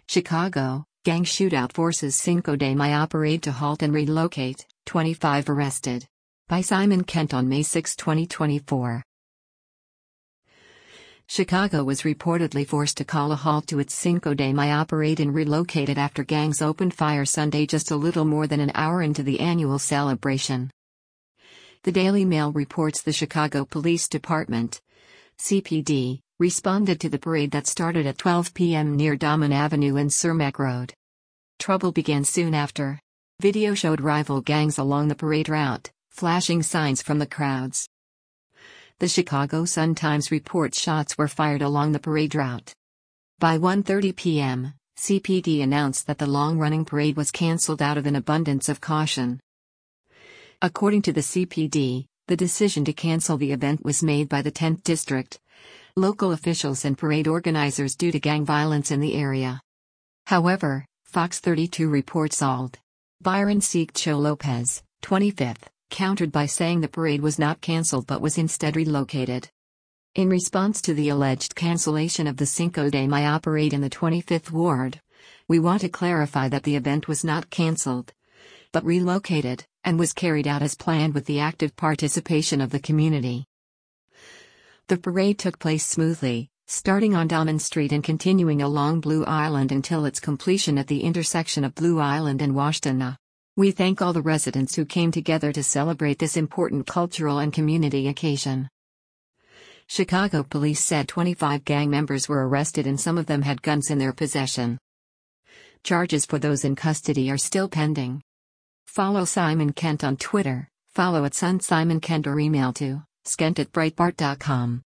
Chicago, gang shootout forces Cinco de Mayo parade to halt and relocate, 25 arrested. By Simon Kent on May 6, 2024. Chicago was reportedly forced to call a halt to its Cinco de Mayo parade and relocate it after gangs opened fire Sunday just a little more than an hour into the annual celebration. The Daily Mail reports the Chicago Police Department, CPD, responded to the parade that started at 12 p.m. near Damen Avenue and Cermak Road. Trouble began soon after. Video showed rival gangs along the parade route, flashing signs from the crowds. The Chicago Sun-Times reports shots were fired along the parade route. By 1:30 p.m., CPD announced that the long-running parade was canceled out of an abundance of caution. According to the CPD, the decision to cancel the event was made by the 10th District, local officials and parade organizers due to gang violence in the area. However, Fox 32 reports Ald. Byron Siecho Lopez, 25th, countered by saying the parade was not canceled but was instead relocated. In response to the alleged cancellation of the Cinco de Mayo parade in the 25th Ward, we want to clarify that the event was not canceled, but relocated, and was carried out as planned with the active participation of the community. The parade took place smoothly, starting on Damen Street and continuing along Blue Island until its completion at the intersection of Blue Island and Washtenaw. We thank all the residents who came together to celebrate this important cultural and community occasion. Chicago police said 25 gang members were arrested and some of them had guns in their possession. Charges for those in custody are still pending. Follow Simon Kent on Twitter, follow @SunSimonKent or email to skent@breitbart.com.